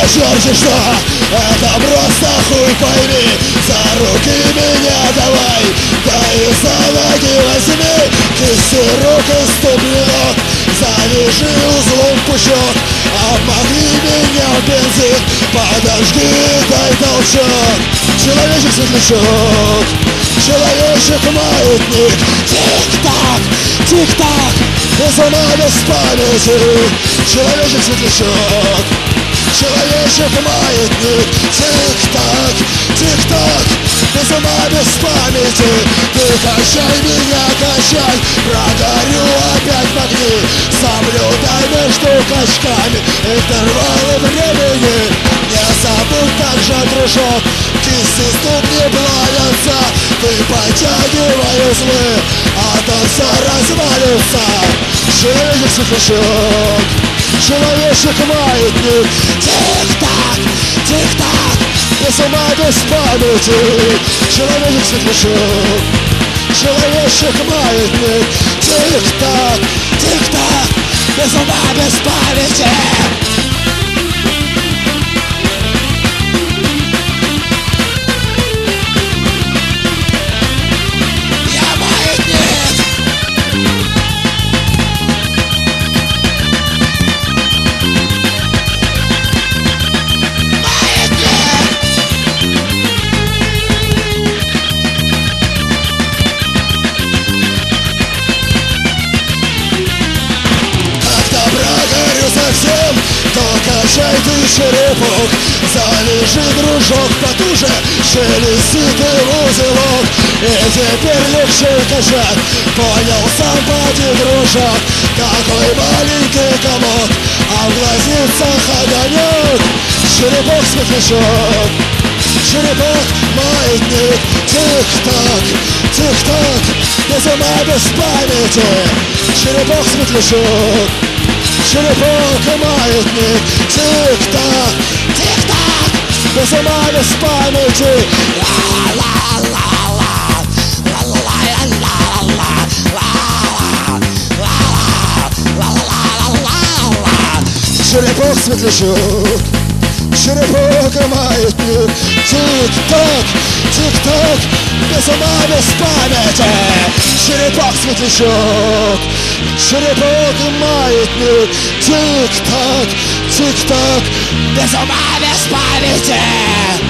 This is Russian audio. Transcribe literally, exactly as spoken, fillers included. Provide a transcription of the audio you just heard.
черти что, это просто хуй пойми. За руки меня давай, да и за ноги возьми. Кисти рук и ступнинок, завяжи узлом пучок. Обмакни меня в бензин, подожди, дай толчок. Человечек светлячок, человечек маятник. Тик-так, тик-так, без ума, без памяти. Человечек светлячок, человечек маятник. Тик-так, тик-так, без ума, без памяти. Ты качай меня, качай, прогорю опять в огни. Соблюдай между качками интервалы времени. Не забудь также, дружок, кисти ступни плавятся. Ты потягивай узлы, а то все развалится. Человечек светлячок, человечек маятник. Тик-так, тик-так, без ума, без памяти. Человечек светлячок, человечек маятник. Тик-так, тик-так, без ума, без памяти. То качай ты черепок, завяжи, дружок, потуже, шелести ты в узелок. И теперь легче качать, понял сам поди, дружок. Какой маленький комок, а в глазницах огонек. Черепок светлячок, черепок маятник. Тик-так, тик-так, без ума, без памяти. Черепок светлячок, черепок и маятник. Тик-так, тик-так, без ума, без памяти. Черепок светлячок, черепок и маятник. Тик-так, тик-так, без ума, без памяти. Черепок светлячок, черепок и маятник. Тик-так, тик-так, без ума, без памяти.